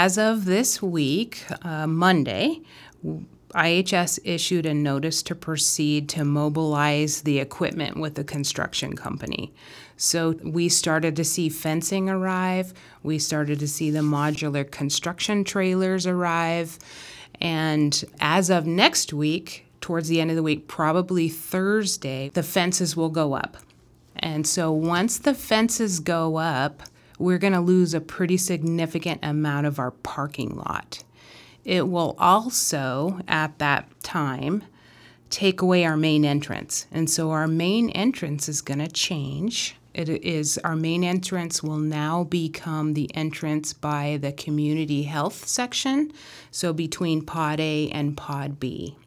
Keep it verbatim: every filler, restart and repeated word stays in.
as of this week, uh, Monday, I H S issued a notice to proceed to mobilize the equipment with the construction company. So we started to see fencing arrive. We started to see the modular construction trailers arrive. And as of next week, towards the end of the week, probably Thursday, the fences will go up. And so once the fences go up, we're going to lose a pretty significant amount of our parking lot. It will also, at that time, take away our main entrance. And so our main entrance is going to change. It is our main entrance will now become the entrance by the community health section, so between Pod A and Pod B.